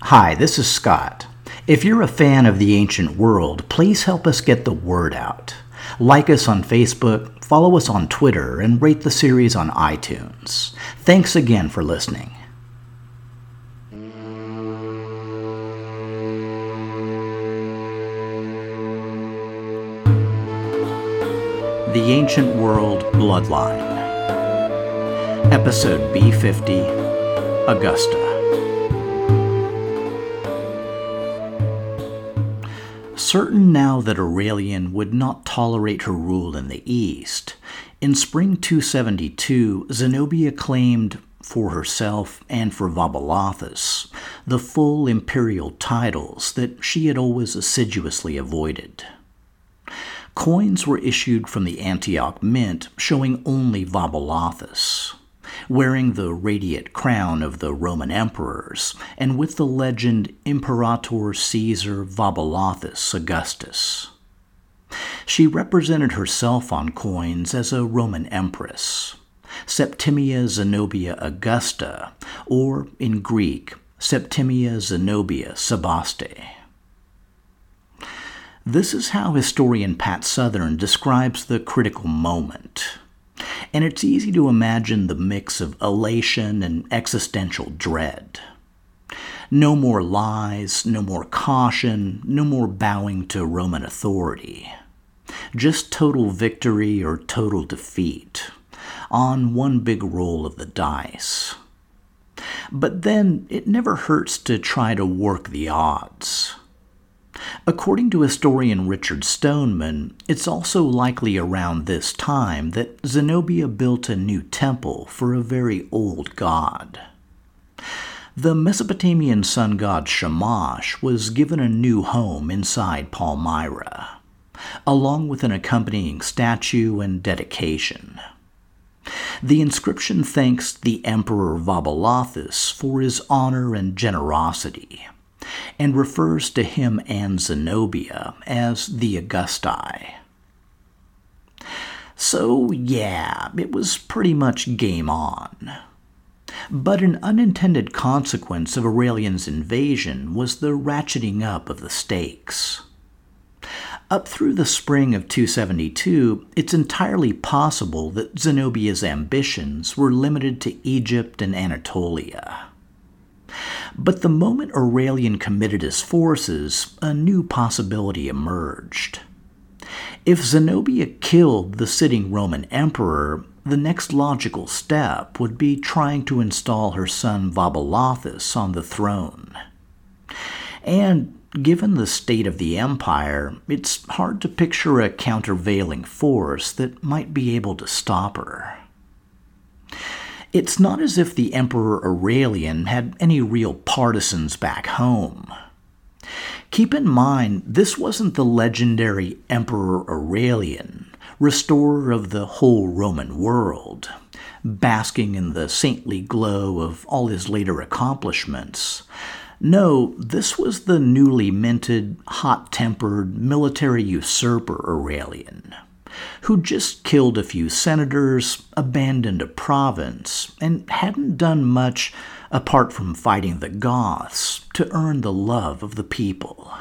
Hi, this is Scott. If you're a fan of the ancient world, please help us get the word out. Like us on Facebook, follow us on Twitter, and rate the series on iTunes. Thanks again for listening. The Ancient World Bloodline. Episode B50, Augusta. Certain now that Aurelian would not tolerate her rule in the East, in spring 272, Zenobia claimed for herself and for Vaballathus the full imperial titles that she had always assiduously avoided. Coins were issued from the Antioch Mint showing only Vaballathus, wearing the radiate crown of the Roman emperors, and with the legend Imperator Caesar Vaballathus Augustus. She represented herself on coins as a Roman empress, Septimia Zenobia Augusta, or in Greek, Septimia Zenobia Sebaste. This is how historian Pat Southern describes the critical moment. And it's easy to imagine the mix of elation and existential dread. No more lies, no more caution, no more bowing to Roman authority. Just total victory or total defeat, on one big roll of the dice. But then it never hurts to try to work the odds. According to historian Richard Stoneman, it's also likely around this time that Zenobia built a new temple for a very old god. The Mesopotamian sun god Shamash was given a new home inside Palmyra, along with an accompanying statue and dedication. The inscription thanks the Emperor Vaballathus for his honor and generosity, and refers to him and Zenobia as the Augusti. So yeah, it was pretty much game on. But an unintended consequence of Aurelian's invasion was the ratcheting up of the stakes. Up through the spring of 272, it's entirely possible that Zenobia's ambitions were limited to Egypt and Anatolia. But the moment Aurelian committed his forces, a new possibility emerged. If Zenobia killed the sitting Roman emperor, the next logical step would be trying to install her son Vaballathus on the throne. And given the state of the empire, it's hard to picture a countervailing force that might be able to stop her. It's not as if the Emperor Aurelian had any real partisans back home. Keep in mind, this wasn't the legendary Emperor Aurelian, restorer of the whole Roman world, basking in the saintly glow of all his later accomplishments. No, this was the newly minted, hot-tempered, military usurper Aurelian, who just killed a few senators, abandoned a province, and hadn't done much apart from fighting the Goths to earn the love of the people.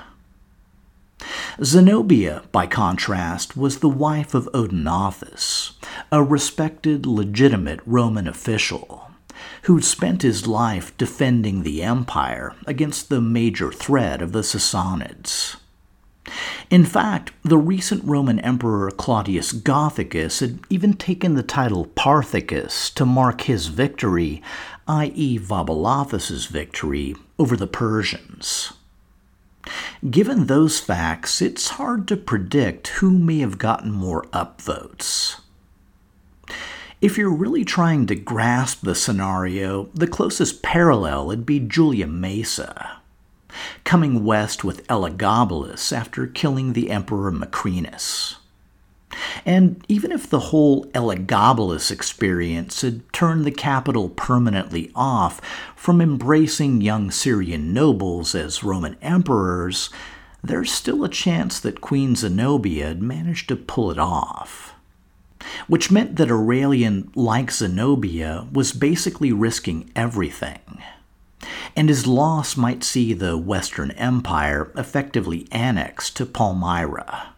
Zenobia, by contrast, was the wife of Odenathus, a respected, legitimate Roman official, who'd spent his life defending the empire against the major threat of the Sassanids. In fact, the recent Roman Emperor Claudius Gothicus had even taken the title Parthicus to mark his victory, i.e. Vaballathus's victory, over the Persians. Given those facts, it's hard to predict who may have gotten more upvotes. If you're really trying to grasp the scenario, the closest parallel would be Julia Maesa, coming west with Elagabalus after killing the Emperor Macrinus. And even if the whole Elagabalus experience had turned the capital permanently off from embracing young Syrian nobles as Roman emperors, there's still a chance that Queen Zenobia had managed to pull it off. Which meant that Aurelian, like Zenobia, was basically risking everything. and his loss might see the Western Empire effectively annexed to Palmyra.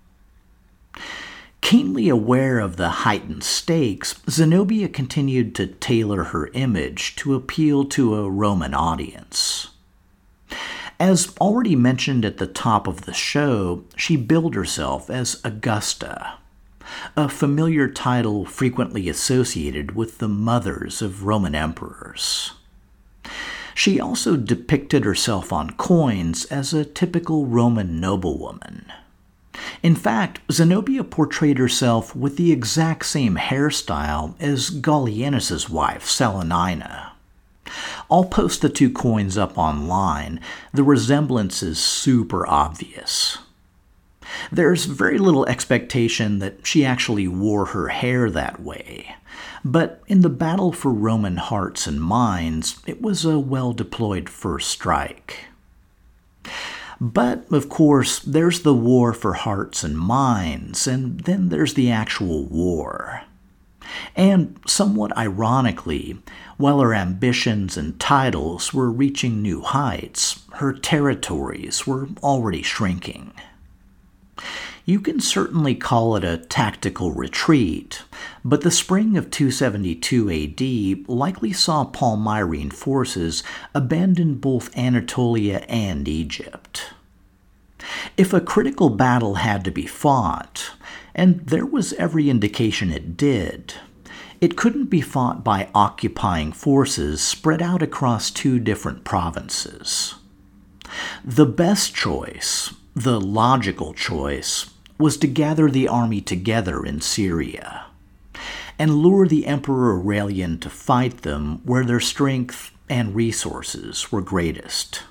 Keenly aware of the heightened stakes, Zenobia continued to tailor her image to appeal to a Roman audience. As already mentioned at the top of the show, she billed herself as Augusta, a familiar title frequently associated with the mothers of Roman emperors. She also depicted herself on coins as a typical Roman noblewoman. In fact, Zenobia portrayed herself with the exact same hairstyle as Gallienus' wife, Salanina. I'll post the two coins up online. The resemblance is super obvious. There's very little expectation that she actually wore her hair that way, but in the battle for Roman hearts and minds, it was a well-deployed first strike. But, of course, there's the war for hearts and minds, and then there's the actual war. And, somewhat ironically, while her ambitions and titles were reaching new heights, her territories were already shrinking. You can certainly call it a tactical retreat, but the spring of 272 AD likely saw Palmyrene forces abandon both Anatolia and Egypt. If a critical battle had to be fought, and there was every indication it did, it couldn't be fought by occupying forces spread out across two different provinces. The best choice, the logical choice, was to gather the army together in Syria and lure the Emperor Aurelian to fight them where their strength and resources were greatest.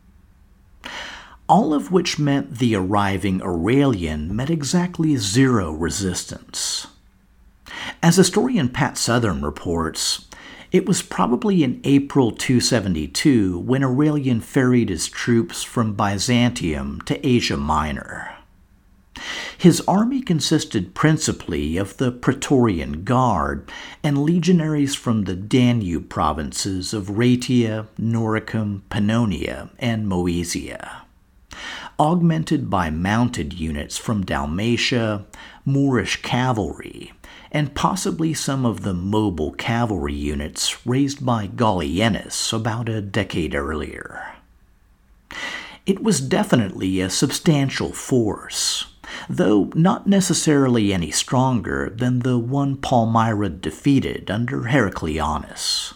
All of which meant the arriving Aurelian met exactly zero resistance. As historian Pat Southern reports, it was probably in April 272 when Aurelian ferried his troops from Byzantium to Asia Minor. His army consisted principally of the Praetorian Guard and legionaries from the Danube provinces of Raetia, Noricum, Pannonia, and Moesia, augmented by mounted units from Dalmatia, Moorish cavalry, and possibly some of the mobile cavalry units raised by Gallienus about a decade earlier. It was definitely a substantial force, though not necessarily any stronger than the one Palmyra defeated under Heraclianus.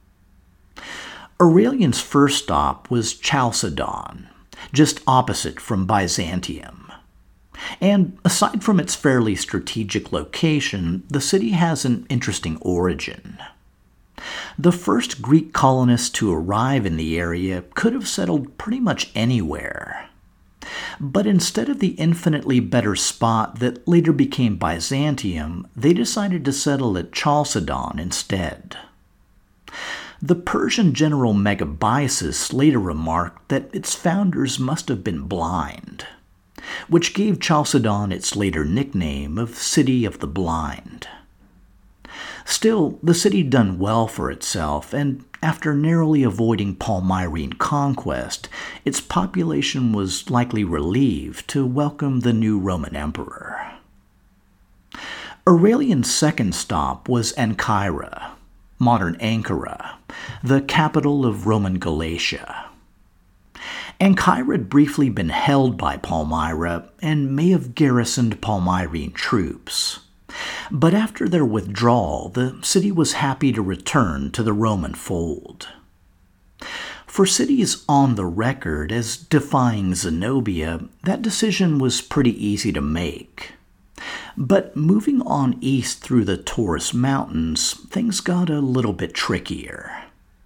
Aurelian's first stop was Chalcedon, just opposite from Byzantium. And aside from its fairly strategic location, the city has an interesting origin. The first Greek colonists to arrive in the area could have settled pretty much anywhere. But instead of the infinitely better spot that later became Byzantium, they decided to settle at Chalcedon instead. The Persian general Megabyzus later remarked that its founders must have been blind, which gave Chalcedon its later nickname of City of the Blind. Still, the city done well for itself, and after narrowly avoiding Palmyrene conquest, its population was likely relieved to welcome the new Roman emperor. Aurelian's second stop was Ancyra, modern Ankara, the capital of Roman Galatia. Ancyra had briefly been held by Palmyra and may have garrisoned Palmyrene troops. But after their withdrawal, the city was happy to return to the Roman fold. For cities on the record as defying Zenobia, that decision was pretty easy to make. But moving on east through the Taurus Mountains, things got a little bit trickier.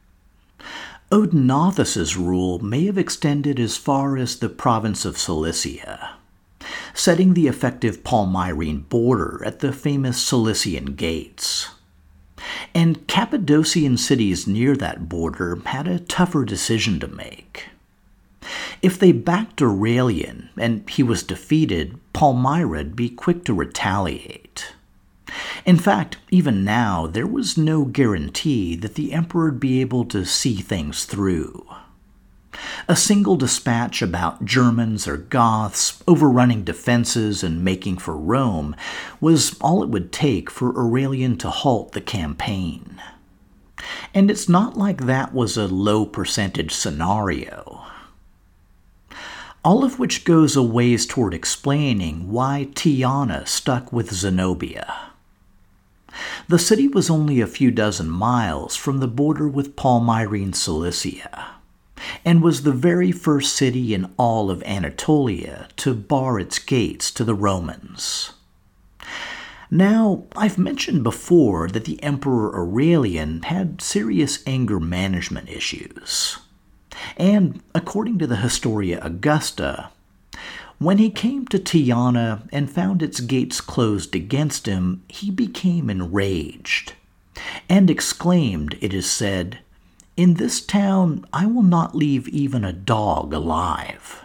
Odenathus' rule may have extended as far as the province of Cilicia, setting the effective Palmyrene border at the famous Cilician Gates. And Cappadocian cities near that border had a tougher decision to make. If they backed Aurelian and he was defeated, Palmyra'd be quick to retaliate. In fact, even now, there was no guarantee that the emperor would be able to see things through. A single dispatch about Germans or Goths overrunning defenses and making for Rome was all it would take for Aurelian to halt the campaign. And it's not like that was a low percentage scenario. All of which goes a ways toward explaining why Teana stuck with Zenobia. The city was only a few dozen miles from the border with Palmyrene Cilicia, and was the very first city in all of Anatolia to bar its gates to the Romans. Now, I've mentioned before that the Emperor Aurelian had serious anger management issues. And according to the Historia Augusta, when he came to Teana and found its gates closed against him, he became enraged, and exclaimed, it is said, "In this town I will not leave even a dog alive."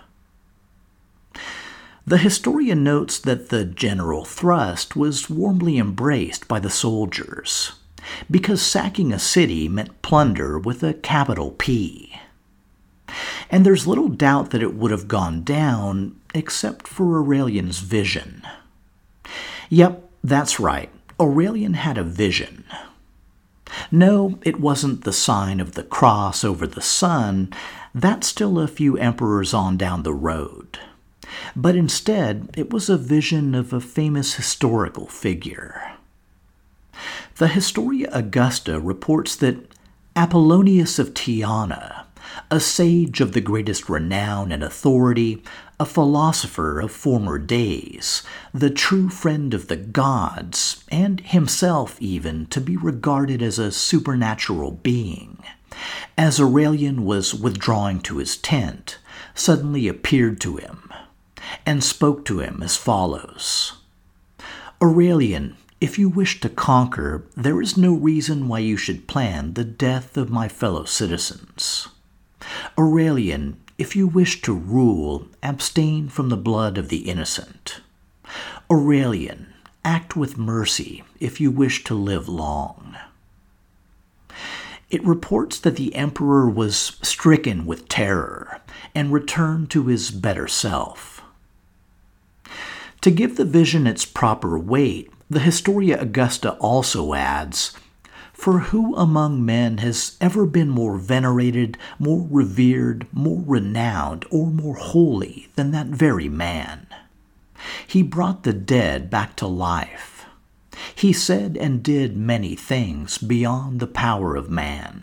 The historian notes that the general thrust was warmly embraced by the soldiers, because sacking a city meant plunder with a capital P. And there's little doubt that it would have gone down, except for Aurelian's vision. Yep, that's right, Aurelian had a vision. No, it wasn't the sign of the cross over the sun, that's still a few emperors on down the road. But instead, it was a vision of a famous historical figure. The Historia Augusta reports that Apollonius of Teana, a sage of the greatest renown and authority, a philosopher of former days, the true friend of the gods, and himself even to be regarded as a supernatural being, as Aurelian was withdrawing to his tent, suddenly appeared to him, and spoke to him as follows: "Aurelian, if you wish to conquer, there is no reason why you should plan the death of my fellow citizens. Aurelian, if you wish to rule, abstain from the blood of the innocent. Aurelian, act with mercy if you wish to live long." It reports that the emperor was stricken with terror and returned to his better self. To give the vision its proper weight, the Historia Augusta also adds, "For who among men has ever been more venerated, more revered, more renowned, or more holy than that very man? He brought the dead back to life. He said and did many things beyond the power of man."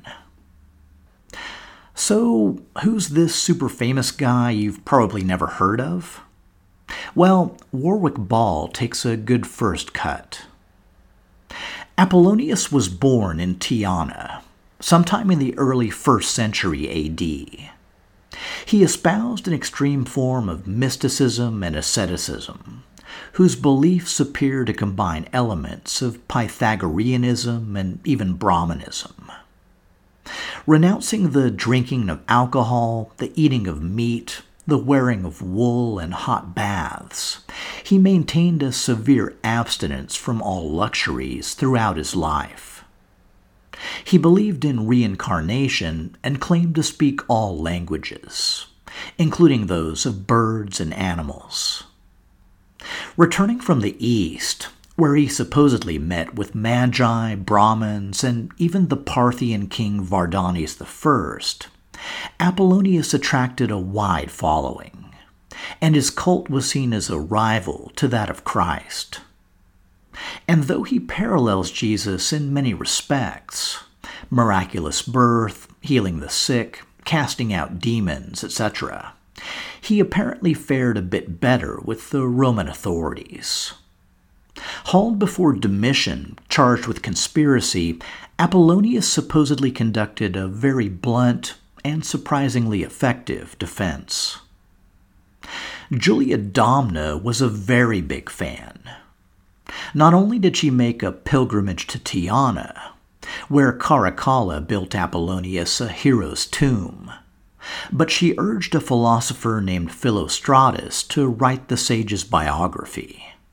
So, who's this super famous guy you've probably never heard of? Well, Warwick Ball takes a good first cut. Apollonius was born in Teana, sometime in the early 1st century AD. He espoused an extreme form of mysticism and asceticism, whose beliefs appear to combine elements of Pythagoreanism and even Brahmanism. Renouncing the drinking of alcohol, the eating of meat, the wearing of wool and hot baths, he maintained a severe abstinence from all luxuries throughout his life. He believed in reincarnation and claimed to speak all languages, including those of birds and animals. Returning from the East, where he supposedly met with magi, Brahmins, and even the Parthian king Vardanes I, Apollonius attracted a wide following, and his cult was seen as a rival to that of Christ. And though he parallels Jesus in many respects, miraculous birth, healing the sick, casting out demons, etc., he apparently fared a bit better with the Roman authorities. Hauled before Domitian, charged with conspiracy, Apollonius supposedly conducted a very blunt and surprisingly effective defense. Julia Domna was a very big fan. Not only did she make a pilgrimage to Teana, where Caracalla built Apollonius a hero's tomb, but she urged a philosopher named Philostratus to write the sage's biography.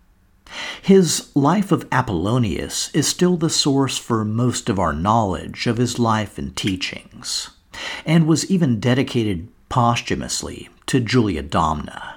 His Life of Apollonius is still the source for most of our knowledge of his life and teachings, and was even dedicated posthumously to Julia Domna.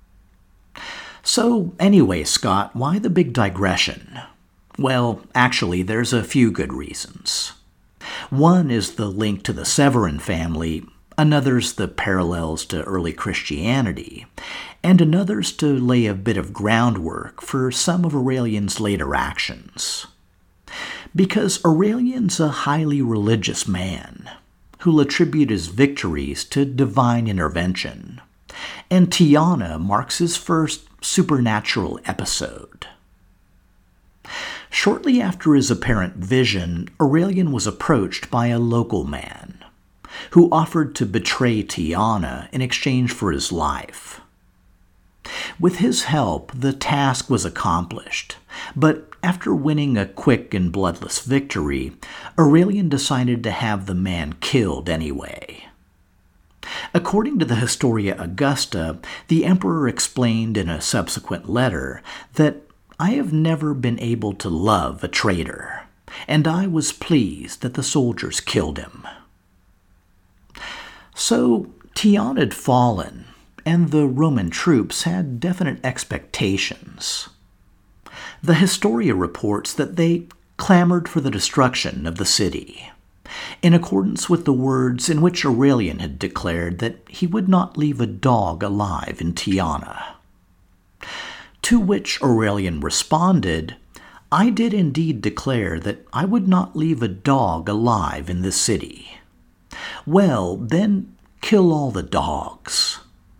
So anyway, Scott, why the big digression? Well, actually, there's a few good reasons. One is the link to the Severan family, another's the parallels to early Christianity, and another's to lay a bit of groundwork for some of Aurelian's later actions. Because Aurelian's a highly religious man who'll attribute his victories to divine intervention, and Tyana marks his first supernatural episode. Shortly after his apparent vision, Aurelian was approached by a local man who offered to betray Tyana in exchange for his life. With his help, the task was accomplished, but after winning a quick and bloodless victory, Aurelian decided to have the man killed anyway. According to the Historia Augusta, the emperor explained in a subsequent letter that I have never been able to love a traitor, and I was pleased that the soldiers killed him. So Tyana had fallen, and the Roman troops had definite expectations. The Historia reports that they clamored for the destruction of the city, in accordance with the words in which Aurelian had declared that he would not leave a dog alive in Tyana. To which Aurelian responded, I did indeed declare that I would not leave a dog alive in this city. Well, then kill all the dogs.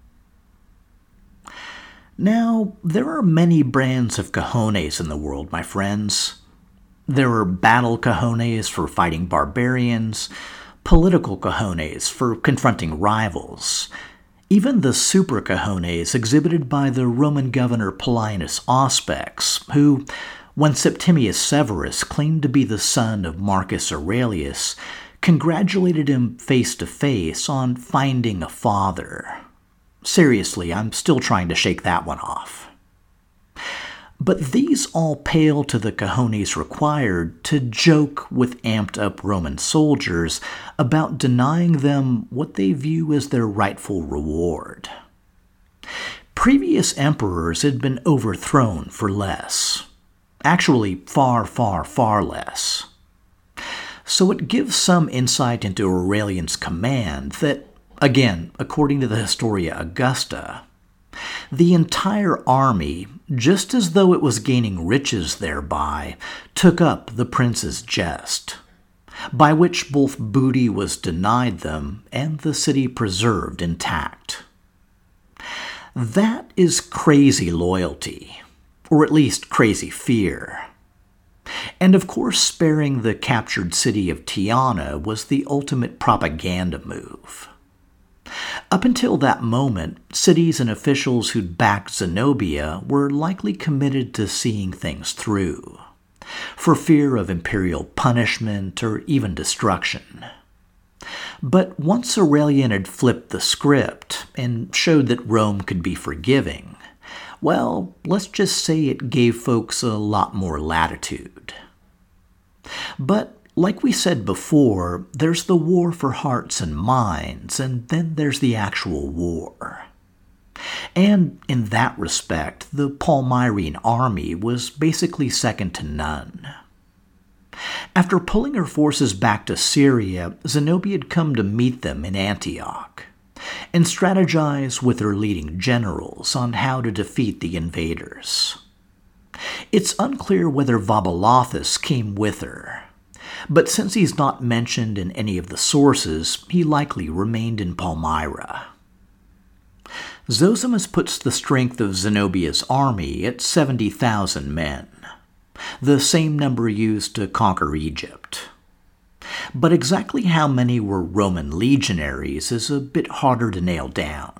Now, there are many brands of cojones in the world, my friends. There are battle cojones for fighting barbarians, political cojones for confronting rivals, even the super cojones exhibited by the Roman governor Pallianus Auspex, who, when Septimius Severus claimed to be the son of Marcus Aurelius, congratulated him face to face on finding a father. Seriously, I'm still trying to shake that one off. But these all pale to the cojones required to joke with amped-up Roman soldiers about denying them what they view as their rightful reward. Previous emperors had been overthrown for less. Actually, far, far, far less. So it gives some insight into Aurelian's command that, again, according to the Historia Augusta, the entire army, just as though it was gaining riches thereby, took up the prince's jest, by which both booty was denied them and the city preserved intact. That is crazy loyalty, or at least crazy fear. And of course, sparing the captured city of Tyana was the ultimate propaganda move. Up until that moment, cities and officials who'd backed Zenobia were likely committed to seeing things through, for fear of imperial punishment or even destruction. But once Aurelian had flipped the script and showed that Rome could be forgiving, well, let's just say it gave folks a lot more latitude. But like we said before, there's the war for hearts and minds, and then there's the actual war. And in that respect, the Palmyrene army was basically second to none. After pulling her forces back to Syria, Zenobia had come to meet them in Antioch, and strategize with her leading generals on how to defeat the invaders. It's unclear whether Vaballathus came with her, but since he's not mentioned in any of the sources, he likely remained in Palmyra. Zosimus puts the strength of Zenobia's army at 70,000 men, the same number used to conquer Egypt. But exactly how many were Roman legionaries is a bit harder to nail down.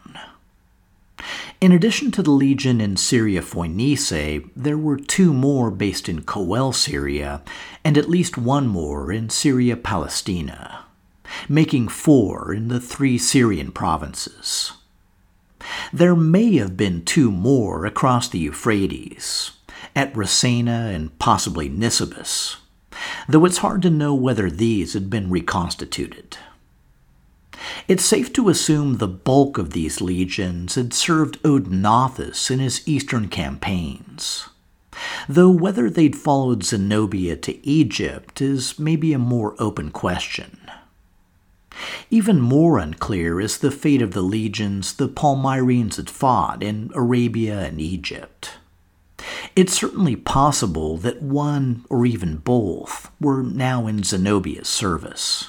In addition to the legion in Syria Phoenice, there were 2 more based in Coel, Syria, and at least 1 more in Syria Palestina, making 4 in the 3 Syrian provinces. There may have been 2 more across the Euphrates, at Rassena and possibly Nisibis, though it's hard to know whether these had been reconstituted. It's safe to assume the bulk of these legions had served Odenathus in his eastern campaigns, though whether they'd followed Zenobia to Egypt is maybe a more open question. Even more unclear is the fate of the legions the Palmyrenes had fought in Arabia and Egypt. It's certainly possible that one, or even both, were now in Zenobia's service.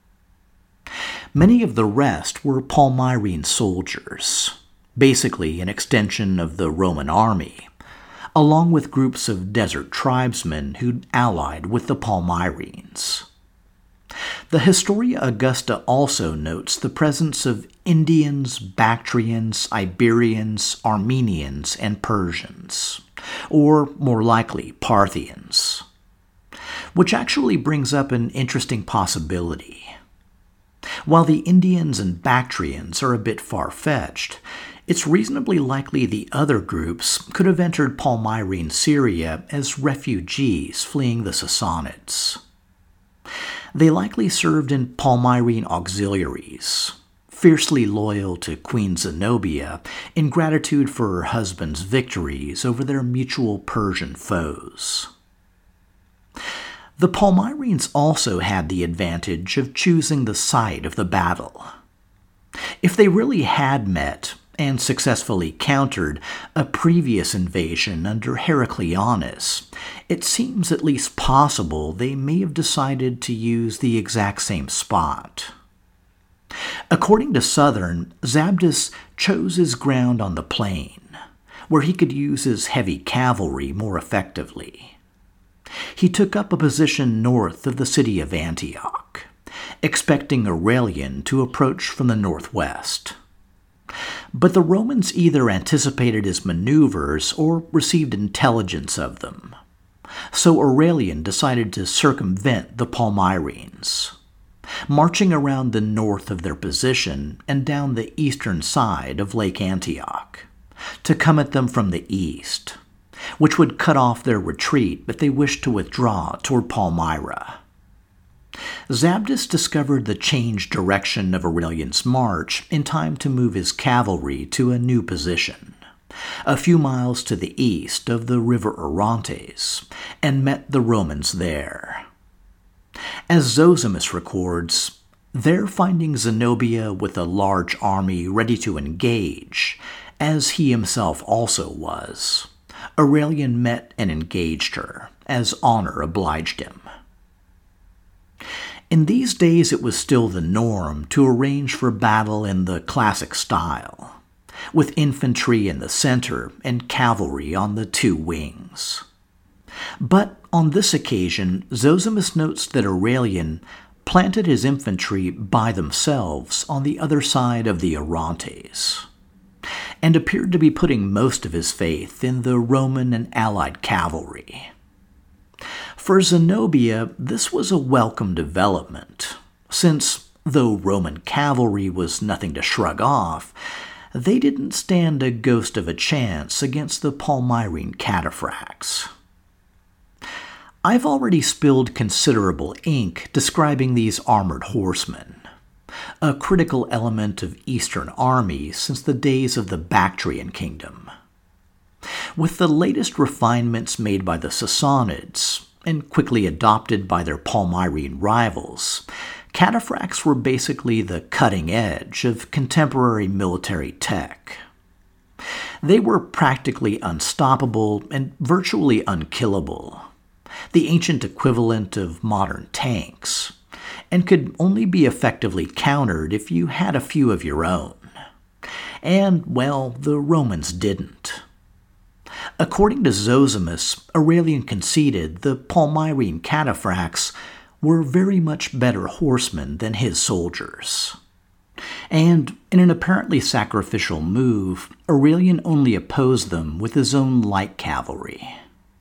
Many of the rest were Palmyrene soldiers, basically an extension of the Roman army, along with groups of desert tribesmen who'd allied with the Palmyrenes. The Historia Augusta also notes the presence of Indians, Bactrians, Iberians, Armenians, and Persians, or more likely Parthians, which actually brings up an interesting possibility. While the Indians and Bactrians are a bit far-fetched, it's reasonably likely the other groups could have entered Palmyrene Syria as refugees fleeing the Sassanids. They likely served in Palmyrene auxiliaries, fiercely loyal to Queen Zenobia in gratitude for her husband's victories over their mutual Persian foes. The Palmyrenes also had the advantage of choosing the site of the battle. If they really had met and successfully countered a previous invasion under Heracleonis, it seems at least possible they may have decided to use the exact same spot. According to Southern, Zabdis chose his ground on the plain, where he could use his heavy cavalry more effectively. He took up a position north of the city of Antioch, expecting Aurelian to approach from the northwest. But the Romans either anticipated his maneuvers or received intelligence of them, so Aurelian decided to circumvent the Palmyrenes, marching around the north of their position and down the eastern side of Lake Antioch, to come at them from the east, which would cut off their retreat if they wished to withdraw toward Palmyra. Zabdis discovered the changed direction of Aurelian's march in time to move his cavalry to a new position, a few miles to the east of the river Orontes, and met the Romans there. As Zosimus records, there finding Zenobia with a large army ready to engage, as he himself also was, Aurelian met and engaged her, as honor obliged him. In these days it was still the norm to arrange for battle in the classic style, with infantry in the center and cavalry on the two wings. But on this occasion, Zosimus notes that Aurelian planted his infantry by themselves on the other side of the Orontes, and appeared to be putting most of his faith in the Roman and allied cavalry. For Zenobia, this was a welcome development, since, though Roman cavalry was nothing to shrug off, they didn't stand a ghost of a chance against the Palmyrene cataphracts. I've already spilled considerable ink describing these armored horsemen, a critical element of Eastern armies since the days of the Bactrian kingdom. With the latest refinements made by the Sassanids, and quickly adopted by their Palmyrene rivals, cataphracts were basically the cutting edge of contemporary military tech. They were practically unstoppable and virtually unkillable, the ancient equivalent of modern tanks, and could only be effectively countered if you had a few of your own. And, well, the Romans didn't. According to Zosimus, Aurelian conceded the Palmyrene cataphracts were very much better horsemen than his soldiers. And, in an apparently sacrificial move, Aurelian only opposed them with his own light cavalry.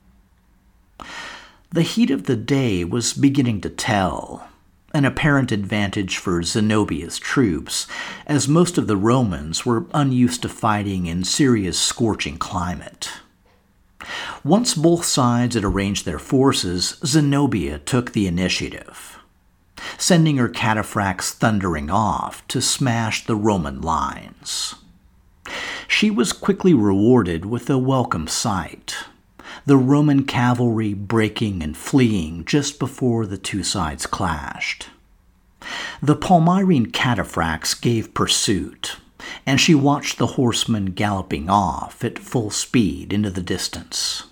The heat of the day was beginning to tell, an apparent advantage for Zenobia's troops, as most of the Romans were unused to fighting in Syria's scorching climate. Once both sides had arranged their forces, Zenobia took the initiative, sending her cataphracts thundering off to smash the Roman lines. She was quickly rewarded with a welcome sight, the Roman cavalry breaking and fleeing just before the two sides clashed. The Palmyrene cataphracts gave pursuit, and she watched the horsemen galloping off at full speed into the distance.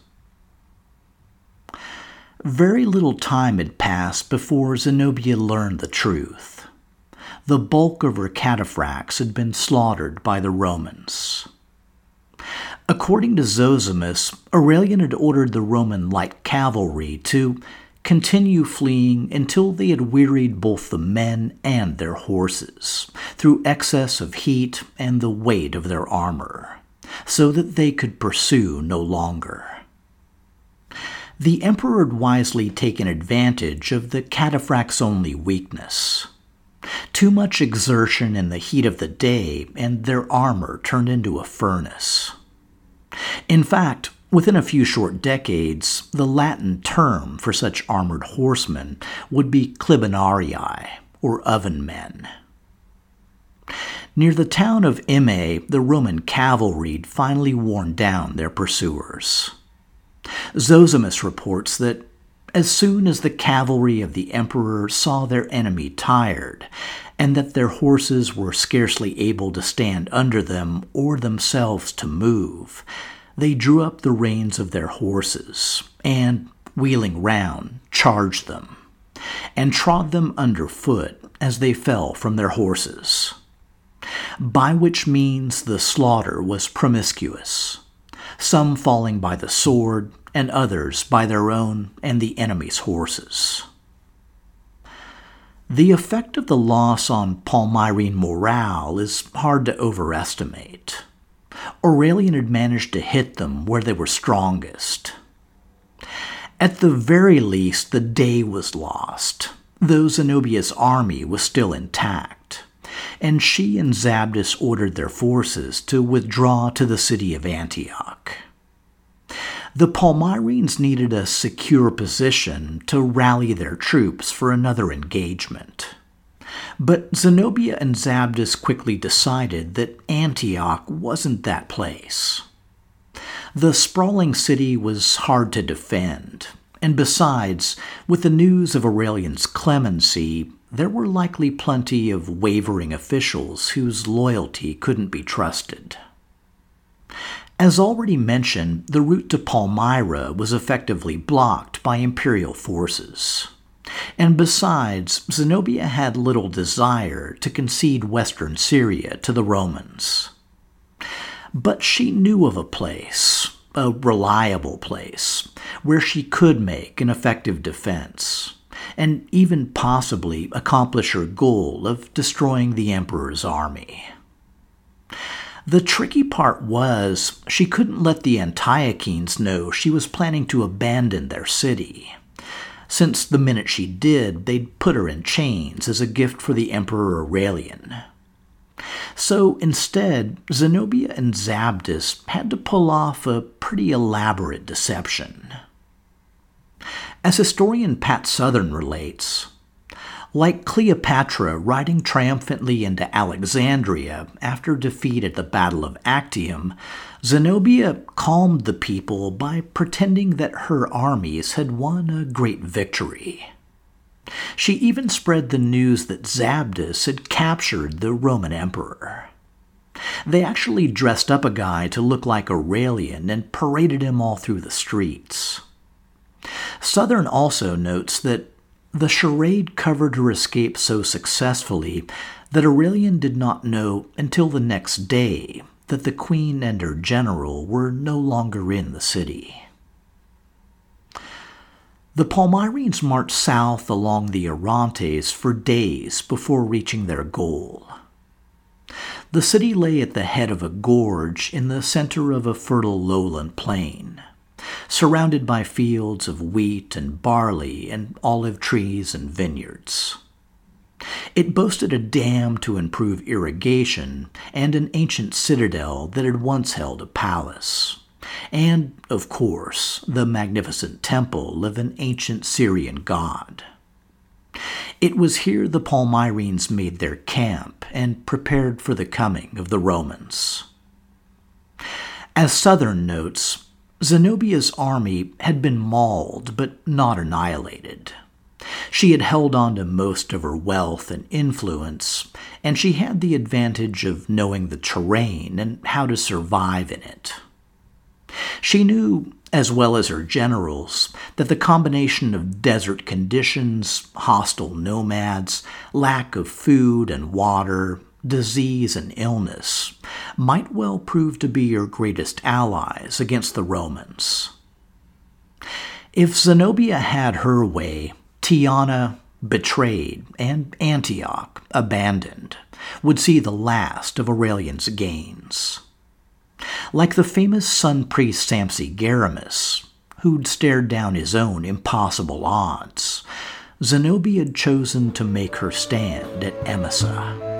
Very little time had passed before Zenobia learned the truth. The bulk of her cataphracts had been slaughtered by the Romans. According to Zosimus, Aurelian had ordered the Roman light cavalry to continue fleeing until they had wearied both the men and their horses through excess of heat and the weight of their armor, so that they could pursue no longer. The emperor had wisely taken advantage of the cataphracts' only weakness. Too much exertion in the heat of the day, and their armor turned into a furnace. In fact, within a few short decades, the Latin term for such armored horsemen would be clibanarii, or oven men. Near the town of Emmae, the Roman cavalry had finally worn down their pursuers. Zosimus reports that as soon as the cavalry of the emperor saw their enemy tired, and that their horses were scarcely able to stand under them or themselves to move, they drew up the reins of their horses, and, wheeling round, charged them, and trod them underfoot as they fell from their horses, by which means the slaughter was promiscuous, some falling by the sword, and others by their own and the enemy's horses. The effect of the loss on Palmyrene morale is hard to overestimate. Aurelian had managed to hit them where they were strongest. At the very least, the day was lost, though Zenobia's army was still intact, and she and Zabdis ordered their forces to withdraw to the city of Antioch. The Palmyrenes needed a secure position to rally their troops for another engagement. But Zenobia and Zabdis quickly decided that Antioch wasn't that place. The sprawling city was hard to defend, and besides, with the news of Aurelian's clemency, there were likely plenty of wavering officials whose loyalty couldn't be trusted. As already mentioned, the route to Palmyra was effectively blocked by imperial forces. And besides, Zenobia had little desire to concede western Syria to the Romans. But she knew of a place, a reliable place, where she could make an effective defense, and even possibly accomplish her goal of destroying the emperor's army. The tricky part was she couldn't let the Antiochenes know she was planning to abandon their city, since the minute she did, they'd put her in chains as a gift for the Emperor Aurelian. So instead, Zenobia and Zabdis had to pull off a pretty elaborate deception. As historian Pat Southern relates, like Cleopatra riding triumphantly into Alexandria after defeat at the Battle of Actium, Zenobia calmed the people by pretending that her armies had won a great victory. She even spread the news that Zabdis had captured the Roman emperor. They actually dressed up a guy to look like Aurelian and paraded him all through the streets. Southern also notes that the charade covered her escape so successfully that Aurelian did not know until the next day that the queen and her general were no longer in the city. The Palmyrenes marched south along the Orontes for days before reaching their goal. The city lay at the head of a gorge in the center of a fertile lowland plain, surrounded by fields of wheat and barley and olive trees and vineyards. It boasted a dam to improve irrigation and an ancient citadel that had once held a palace, and, of course, the magnificent temple of an ancient Syrian god. It was here the Palmyrene made their camp and prepared for the coming of the Romans. As Southern notes, Zenobia's army had been mauled but not annihilated. She had held on to most of her wealth and influence, and she had the advantage of knowing the terrain and how to survive in it. She knew, as well as her generals, that the combination of desert conditions, hostile nomads, lack of food and water, disease and illness might well prove to be her greatest allies against the Romans. If Zenobia had her way, Tiana, betrayed, and Antioch, abandoned, would see the last of Aurelian's gains. Like the famous sun priest Sampsigaramus, who'd stared down his own impossible odds, Zenobia had chosen to make her stand at Emesa.